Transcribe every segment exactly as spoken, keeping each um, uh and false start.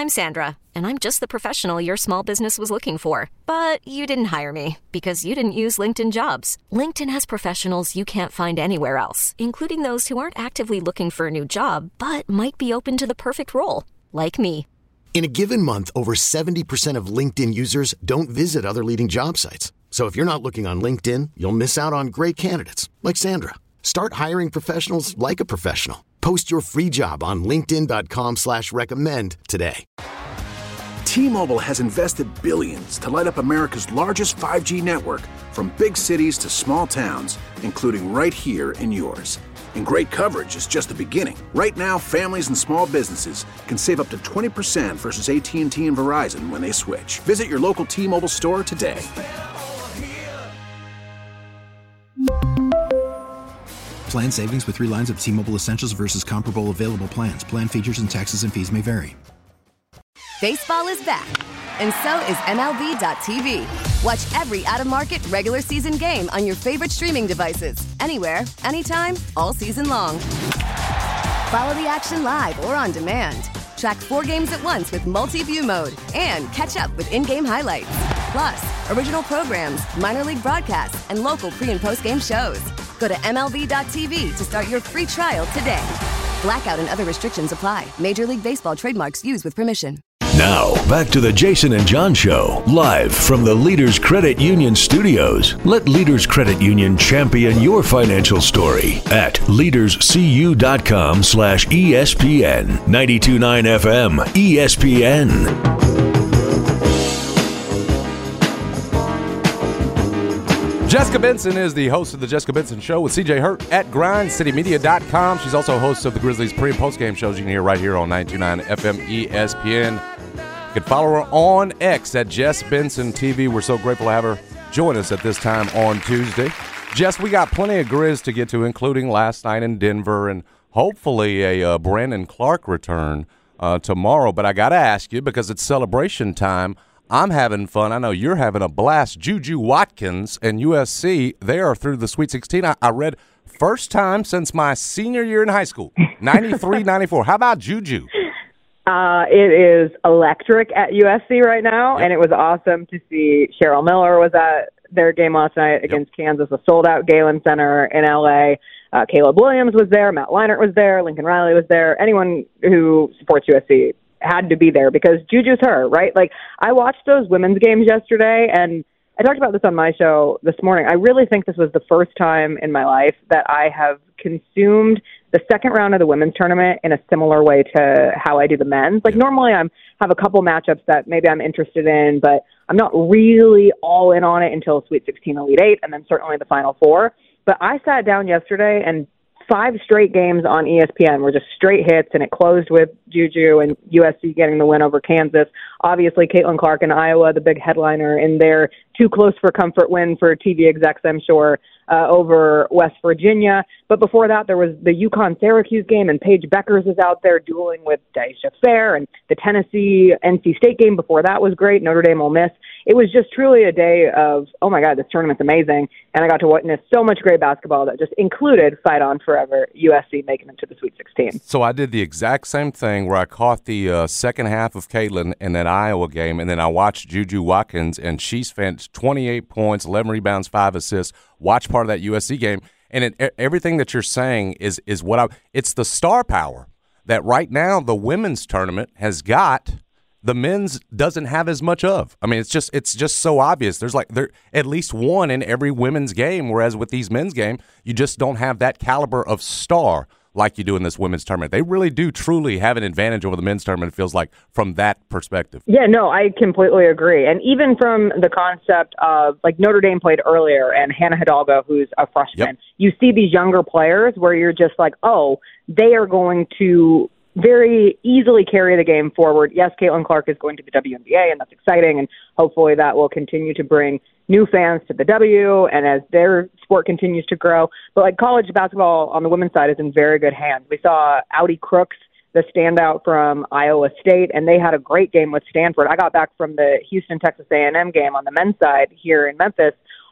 I'm Sandra, and I'm just the professional your small business was looking for. But you didn't hire me because you didn't use LinkedIn Jobs. LinkedIn has professionals you can't find anywhere else, including those who aren't actively looking for a new job, but might be open to the perfect role, like me. In a given month, over seventy percent of LinkedIn users don't visit other leading job sites. So if you're not looking on LinkedIn, you'll miss out on great candidates like Sandra. Start hiring professionals like a professional. Post your free job on linkedin dot com slash recommend today. T-Mobile has invested billions to light up America's largest five G network, from big cities to small towns, including right here in yours. And great coverage is just the beginning. Right now, families and small businesses can save up to twenty percent versus A T and T and Verizon when they switch. Visit your local T-Mobile store today. Plan savings with three lines of T-Mobile Essentials versus comparable available plans. Plan features and taxes and fees may vary. Baseball is back, and so is M L B dot T V. Watch every out-of-market regular season game on your favorite streaming devices, anywhere, anytime, all season long. Follow the action live or on demand. Track four games at once with multi-view mode and catch up with in-game highlights. Plus, original programs, minor league broadcasts, and local pre- and post-game shows. Go to M L B dot T V to start your free trial today. Blackout and other restrictions apply. Major League Baseball trademarks used with permission. Now, back to the Jason and John Show, live from the Leaders Credit Union studios. Let Leaders Credit Union champion your financial story at leaderscu.com slash ESPN. ninety-two point nine F M, E S P N. Jessica Benson is the host of the Jessica Benson Show with C J Hurt at grind city media dot com. She's also host of the Grizzlies pre- and post-game shows you can hear right here on ninety-two point nine F M E S P N. You can follow her on X at Jess Benson T V. We're so grateful to have her join us at this time on Tuesday. Jess, we got plenty of Grizz to get to, including last night in Denver and hopefully a uh, Brandon Clark return uh, tomorrow. But I got to ask you, because it's celebration time, I'm having fun. I know you're having a blast. Juju Watkins and U S C, they are through the Sweet sixteen. I, I read first time since my senior year in high school, ninety-three ninety-four. How about Juju? Uh, it is electric at U S C right now, yep. And it was awesome to see Cheryl Miller was at their game last night against yep. Kansas, a sold-out Galen Center in L A. Uh, Caleb Williams was there. Matt Leinart was there. Lincoln Riley was there. Anyone who supports U S C had to be there because Juju's her, right? Like, I watched those women's games yesterday, and I talked about this on my show this morning. I really think this was the first time in my life that I have consumed the second round of the women's tournament in a similar way to how I do the men's. Like, normally I'm have a couple matchups that maybe I'm interested in, but I'm not really all in on it until Sweet sixteen, Elite Eight, and then certainly the Final Four. But I sat down yesterday, and five straight games on E S P N were just straight hits, and it closed with Juju and U S C getting the win over Kansas. Obviously, Caitlin Clark in Iowa, the big headliner in their too close for comfort win for T V execs, I'm sure, uh, over West Virginia. But before that, there was the UConn-Syracuse game, and Paige Beckers is out there dueling with Daisha Fair, and the Tennessee-N C State game before that was great, Notre Dame-Ole Miss. It was just truly a day of, oh my God, this tournament's amazing, and I got to witness so much great basketball that just included Fight On Forever, U S C making it to the Sweet sixteen. So I did the exact same thing where I caught the uh, second half of Caitlin in that Iowa game, and then I watched Juju Watkins, and she spent twenty-eight points, eleven rebounds, five assists, watched part of that U S C game, and it, everything that you're saying is is what I – it's the star power that right now the women's tournament has got – the men's doesn't have as much of. I mean, it's just it's just so obvious. There's like there at least one in every women's game, whereas with these men's game, you just don't have that caliber of star like you do in this women's tournament. They really do truly have an advantage over the men's tournament, it feels like, from that perspective. Yeah, no, I completely agree. And even from the concept of, like, Notre Dame played earlier, and Hannah Hidalgo, who's a freshman, yep. You see these younger players where you're just like, oh, they are going to very easily carry the game forward. Yes, Caitlin Clark is going to the W N B A, and that's exciting, and hopefully that will continue to bring new fans to the W, and as their sport continues to grow. But like college basketball on the women's side is in very good hands. We saw Audi Crooks, the standout from Iowa State, and they had a great game with Stanford. I got back from the Houston, Texas A and M game on the men's side here in Memphis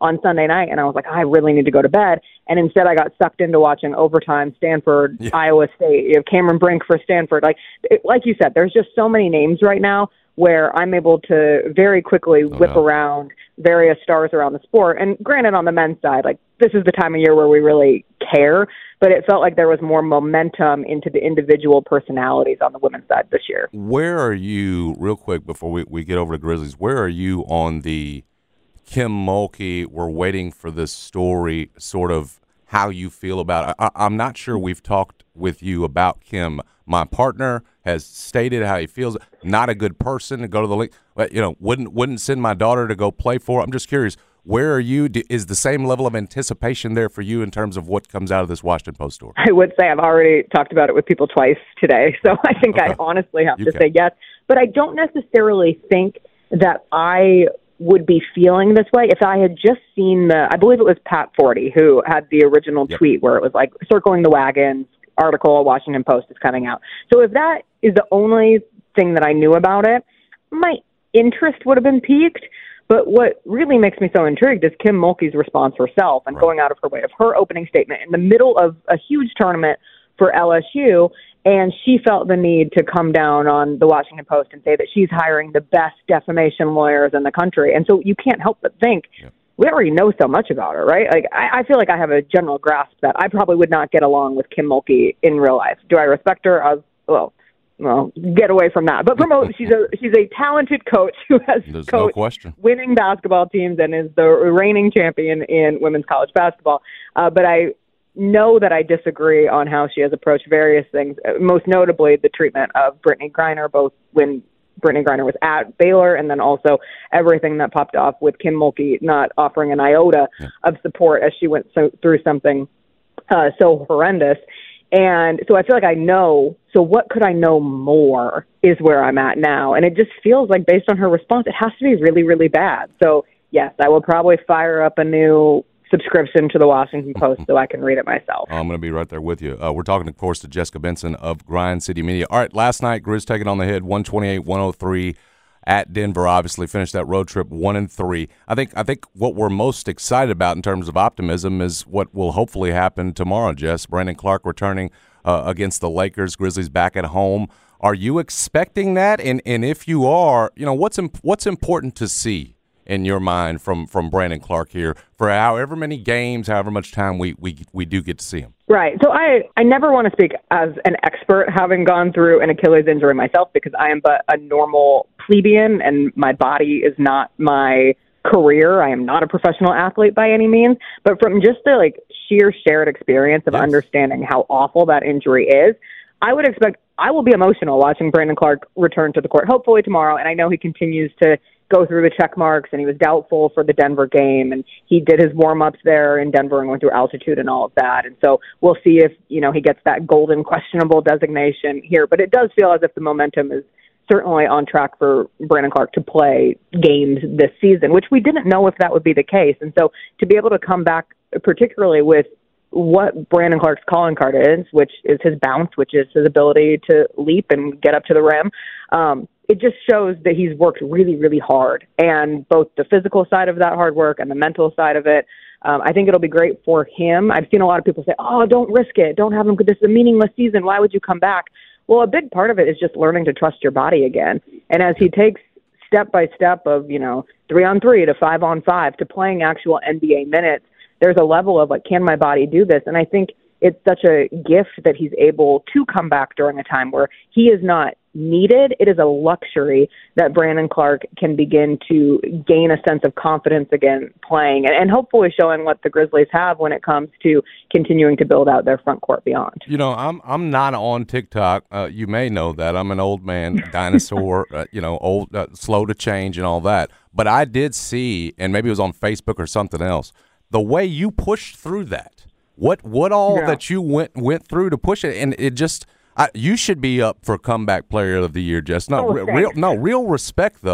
on Sunday night, and I was like, I really need to go to bed. And instead I got sucked into watching overtime, Stanford, yeah. Iowa State, you know, Cameron Brink for Stanford. Like, it, like you said, there's just so many names right now where I'm able to very quickly oh, whip no. around various stars around the sport. And granted, on the men's side, like, this is the time of year where we really care, but it felt like there was more momentum into the individual personalities on the women's side this year. Where are you, real quick before we, we get over to Grizzlies, where are you on the Kim Mulkey, we're waiting for this story, sort of how you feel about it? I, I'm not sure we've talked with you about Kim. My partner has stated how he feels. Not a good person to go to the league. But, you know, wouldn't wouldn't send my daughter to go play for. I'm just curious, where are you? Is the same level of anticipation there for you in terms of what comes out of this Washington Post story? I would say I've already talked about it with people twice today, so I think okay. I honestly have you to can. say yes. But I don't necessarily think that I would be feeling this way if I had just seen the, I believe it was Pat Forty who had the original yep. tweet where it was like circling the wagons, article, Washington Post is coming out. So if that is the only thing that I knew about it, my interest would have been piqued. But what really makes me so intrigued is Kim Mulkey's response herself and right. going out of her way, of her opening statement in the middle of a huge tournament for L S U. And she felt the need to come down on the Washington Post and say that she's hiring the best defamation lawyers in the country. And so you can't help but think, yeah. we already know so much about her, right? Like, I, I feel like I have a general grasp that I probably would not get along with Kim Mulkey in real life. Do I respect her? I was, well, well, get away from that. But promote, she's a she's a talented coach who has There's coached no question. winning basketball teams and is the reigning champion in women's college basketball. Uh, but I know that I disagree on how she has approached various things, most notably the treatment of Brittany Griner, both when Brittany Griner was at Baylor and then also everything that popped off with Kim Mulkey not offering an iota yeah. of support as she went so, through something uh, so horrendous. And so I feel like I know, so what could I know more is where I'm at now. And it just feels like based on her response, it has to be really, really bad. So yes, I will probably fire up a new subscription to the Washington Post so I can read it myself. I'm going to be right there with you. Uh, we're talking, of course, to Jessica Benson of Grind City Media. All right, last night, Grizz taking on the head, one twenty-eight one oh three at Denver. Obviously, finished that road trip one and three. I think I think what we're most excited about in terms of optimism is what will hopefully happen tomorrow, Jess. Brandon Clarke returning uh, against the Lakers. Grizzlies back at home. Are you expecting that? And and if you are, you know, what's imp- what's important to see in your mind from, from Brandon Clarke here for however many games, however much time we, we, we do get to see him? Right. So I, I never want to speak as an expert, having gone through an Achilles injury myself, because I am but a normal plebeian and my body is not my career. I am not a professional athlete by any means. But from just the like sheer shared experience of yes. understanding how awful that injury is, I would expect I will be emotional watching Brandon Clarke return to the court, hopefully tomorrow. And I know he continues to go through the check marks, and he was doubtful for the Denver game, and he did his warm-ups there in Denver and went through altitude and all of that. And so we'll see if, you know, he gets that golden questionable designation here. But it does feel as if the momentum is certainly on track for Brandon Clarke to play games this season, which we didn't know if that would be the case. And so to be able to come back, particularly with what Brandon Clarke's calling card is, which is his bounce, which is his ability to leap and get up to the rim, um, it just shows that he's worked really, really hard. And both the physical side of that hard work and the mental side of it, um, I think it'll be great for him. I've seen a lot of people say, oh, don't risk it. Don't have him. This is a meaningless season. Why would you come back? Well, a big part of it is just learning to trust your body again. And as he takes step by step of, you know, three on three to five on five to playing actual N B A minutes, there's a level of like, can my body do this? And I think it's such a gift that he's able to come back during a time where he is not needed. It is a luxury that Brandon Clarke can begin to gain a sense of confidence again playing and, and hopefully showing what the Grizzlies have when it comes to continuing to build out their front court beyond. You know, I'm I'm not on TikTok. Uh, you may know that. I'm an old man, dinosaur, uh, you know, old, uh, slow to change and all that. But I did see, and maybe it was on Facebook or something else, the way you pushed through that. What what all yeah. that you went went through to push it, and it just I, you should be up for comeback player of the year, Jess. No, oh, real, real no real respect though,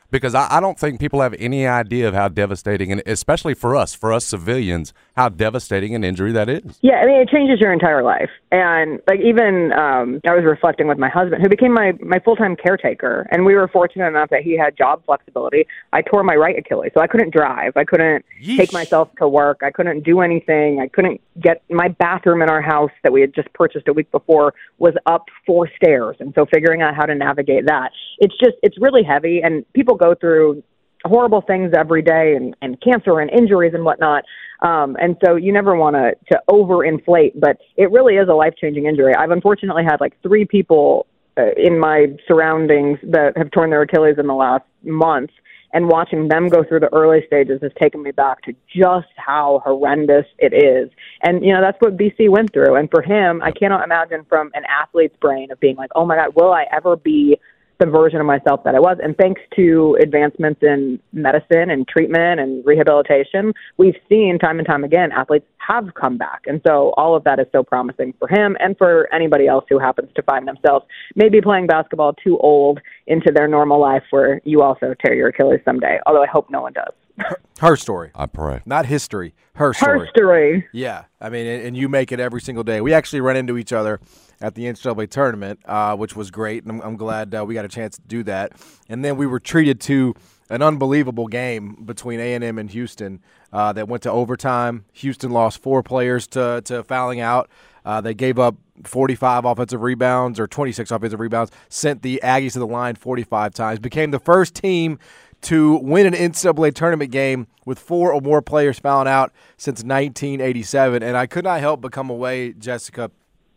Because I, I don't think people have any idea of how devastating, and especially for us, for us civilians, how devastating an injury that is. Yeah, I mean, it changes your entire life. And, like, even um, I was reflecting with my husband, who became my, my full-time caretaker, and we were fortunate enough that he had job flexibility. I tore my right Achilles, so I couldn't drive. I couldn't Yeesh. take myself to work. I couldn't do anything. I couldn't get my bathroom in our house that we had just purchased a week before was up four stairs. And so figuring out how to navigate that, it's just, it's really heavy, and people go through horrible things every day, and, and cancer and injuries and whatnot. Um, and so you never want to to overinflate, but it really is a life-changing injury. I've unfortunately had like three people uh, in my surroundings that have torn their Achilles in the last month, and watching them go through the early stages has taken me back to just how horrendous it is. And, you know, that's what B C went through. And for him, I cannot imagine from an athlete's brain of being like, oh my God, will I ever be the version of myself that I was? And thanks to advancements in medicine and treatment and rehabilitation, we've seen time and time again athletes have come back. And so all of that is so promising for him and for anybody else who happens to find themselves maybe playing basketball too old into their normal life, where you also tear your Achilles someday, although I hope no one does. Her, her story. I pray. Not history. Her story. Her story. Yeah. I mean, and, and you make it every single day. We actually run into each other at the N C double A tournament, uh, which was great, and I'm, I'm glad uh, we got a chance to do that. And then we were treated to an unbelievable game between A and M and Houston uh, that went to overtime. Houston lost four players to, to fouling out. Uh, they gave up forty-five offensive rebounds or twenty-six offensive rebounds, sent the Aggies to the line forty-five times, became the first team to win an N C double A tournament game with four or more players fouling out since nineteen eighty-seven. And I could not help but come away, Jessica,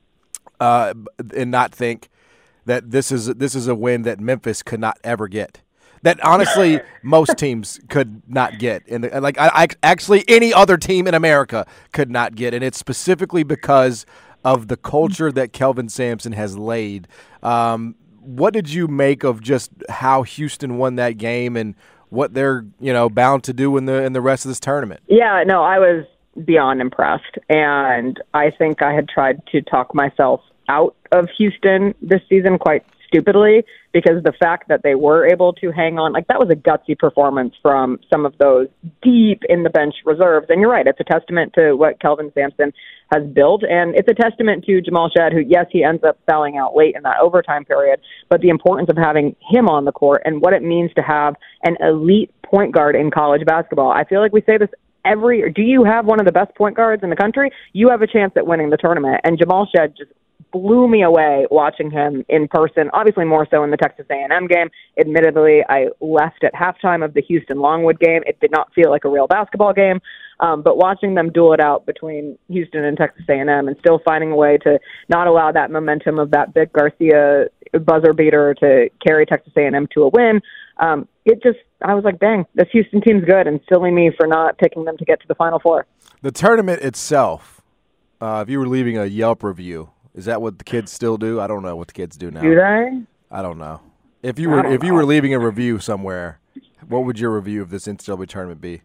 uh, and not think that this is this is a win that Memphis could not ever get. That honestly most teams could not get. And like I, I actually any other team in America could not get. And it's specifically because of the culture that Kelvin Sampson has laid. Um, what did you make of just how Houston won that game and what they're, you know, bound to do in the in the rest of this tournament? Yeah, no, I was beyond impressed. And I think I had tried to talk myself out of Houston this season quite stupidly, because the fact that they were able to hang on, like that was a gutsy performance from some of those deep in the bench reserves. And you're right, it's a testament to what Kelvin Sampson has built. And it's a testament to Jamal Shead, who, yes, he ends up fouling out late in that overtime period, but the importance of having him on the court and what it means to have an elite point guard in college basketball. I feel like we say this every, do you have one of the best point guards in the country? You have a chance at winning the tournament. And Jamal Shead just blew me away watching him in person, obviously more so in the Texas A and M game. Admittedly, I left at halftime of the Houston-Longwood game. It did not feel like a real basketball game, um, but watching them duel it out between Houston and Texas A and M and still finding a way to not allow that momentum of that Vic Garcia buzzer beater to carry Texas A and M to a win, um, it just, I was like, dang, this Houston team's good, and silly me for not picking them to get to the Final Four. The tournament itself, uh, if you were leaving a Yelp review, is that what the kids still do? I don't know what the kids do now. Do they? I don't know. If you were if know. you were leaving a review somewhere, what would your review of this N C double A tournament be?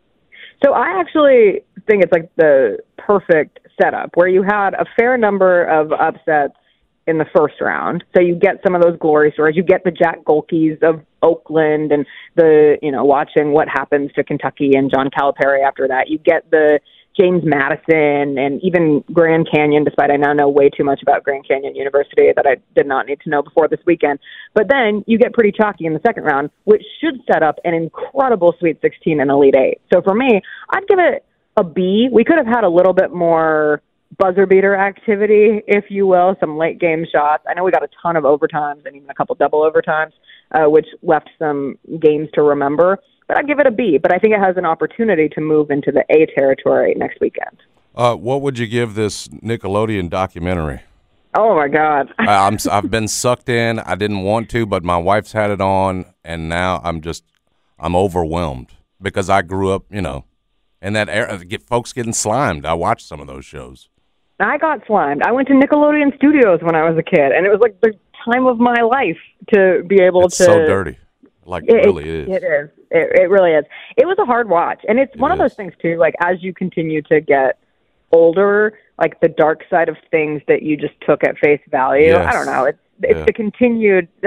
So I actually think it's like the perfect setup where you had a fair number of upsets in the first round. So you get some of those glory stories. You get the Jack Golkes of Oakland and the, you know, watching what happens to Kentucky and John Calipari after that. You get the James Madison and even Grand Canyon, despite I now know way too much about Grand Canyon University that I did not need to know before this weekend. But then you get pretty chalky in the second round, which should set up an incredible Sweet sixteen and Elite Eight. So for me, I'd give it a B. We could have had a little bit more buzzer beater activity, if you will, some late game shots. I know we got a ton of overtimes and even a couple double overtimes, uh, which left some games to remember. But I'd give it a B, but I think it has an opportunity to move into the A territory next weekend. Uh, what would you give this Nickelodeon documentary? Oh, my God. I, I'm, I've been sucked in. I didn't want to, but my wife's had it on, and now I'm just I'm overwhelmed because I grew up, you know, in that era. Get folks getting slimed. I watched some of those shows. I got slimed. I went to Nickelodeon Studios when I was a kid, and it was like the time of my life to be able it's to. It's so dirty. Like it, it really is. It is. It, it really is. It was a hard watch. And it's one it of those is. things, too, like as you continue to get older, like the dark side of things that you just took at face value. Yes. I don't know. It's it's yeah. the continued, that's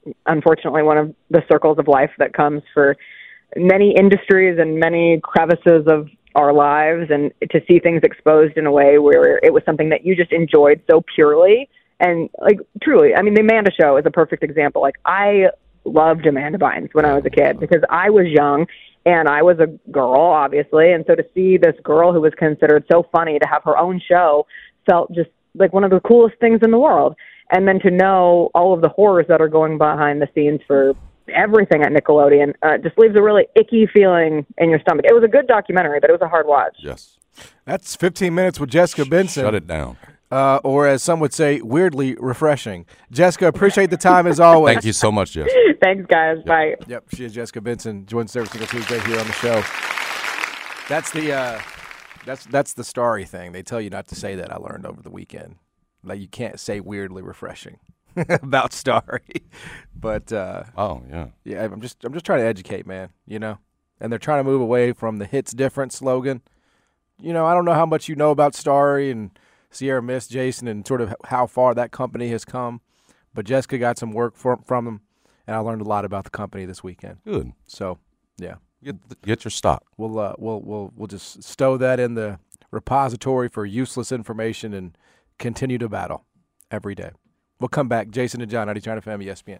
unfortunately one of the circles of life that comes for many industries and many crevices of our lives, and to see things exposed in a way where it was something that you just enjoyed so purely. And like, truly, I mean, the Amanda Show is a perfect example. Like, I loved Amanda Bynes when I was a kid because I was young and I was a girl, obviously. And so to see this girl who was considered so funny to have her own show felt just like one of the coolest things in the world. And then to know all of the horrors that are going behind the scenes for everything at Nickelodeon uh, just leaves a really icky feeling in your stomach. It was a good documentary, but it was a hard watch. Yes. That's fifteen minutes with Jessica Benson. Shut it down. Uh, or as some would say, weirdly refreshing. Jessica, appreciate the time as always. Thank you so much, Jess. Thanks, guys. Yep. Bye. Yep, she is Jessica Benson. Joins every single Tuesday here on the show. That's the uh, that's that's the Starry thing. They tell you not to say that. I learned over the weekend. Like, you can't say weirdly refreshing about Starry. But uh, oh yeah, yeah. I'm just I'm just trying to educate, man. You know, and they're trying to move away from the "Hits Different" slogan. You know, I don't know how much you know about Starry and Sierra Mist, Jason, and sort of how far that company has come. But Jessica got some work from from them, and I learned a lot about the company this weekend. Good. So, yeah, get get your stock. We'll uh, we'll we'll we'll just stow that in the repository for useless information and continue to battle every day. We'll come back. Jason and John, ninety-nine F M, E S P N.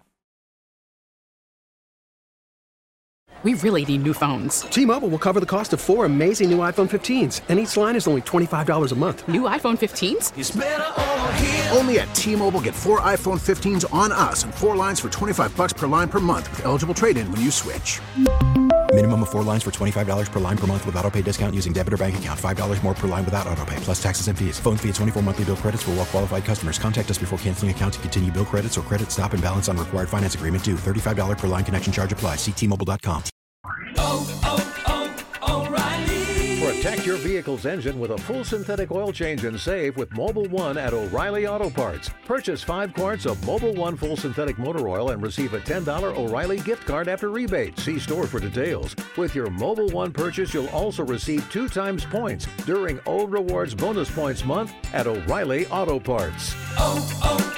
We really need new phones. T-Mobile will cover the cost of four amazing new iPhone fifteens, and each line is only twenty-five dollars a month. New iPhone fifteens? It's better over here. Only at T-Mobile, get four iPhone fifteens on us and four lines for twenty-five bucks per line per month with eligible trade-in when you switch. Minimum of four lines for twenty-five dollars per line per month with autopay discount using debit or bank account. five dollars more per line without autopay, plus taxes and fees. Phone fee at twenty-four monthly bill credits for well-qualified customers. Contact us before canceling account to continue bill credits or credit stop and balance on required finance agreement due. thirty-five dollars per line connection charge applies. See T Mobile dot com. Oh, oh, oh, O'Reilly. Protect your vehicle's engine with a full synthetic oil change and save with Mobil one at O'Reilly Auto Parts. Purchase five quarts of Mobil one full synthetic motor oil and receive a ten dollars O'Reilly gift card after rebate. See store for details. With your Mobil one purchase, you'll also receive two times points during O Rewards Bonus Points Month at O'Reilly Auto Parts. Oh,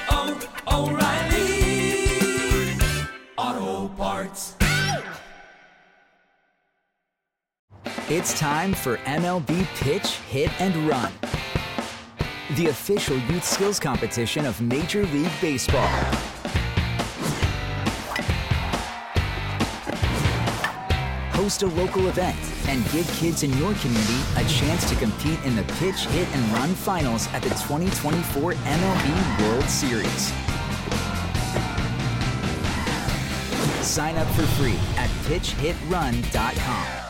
oh, oh, O'Reilly Auto Parts. It's time for M L B Pitch, Hit, and Run, the official youth skills competition of Major League Baseball. Host a local event and give kids in your community a chance to compete in the Pitch, Hit, and Run finals at the twenty twenty-four M L B World Series. Sign up for free at pitch hit run dot com.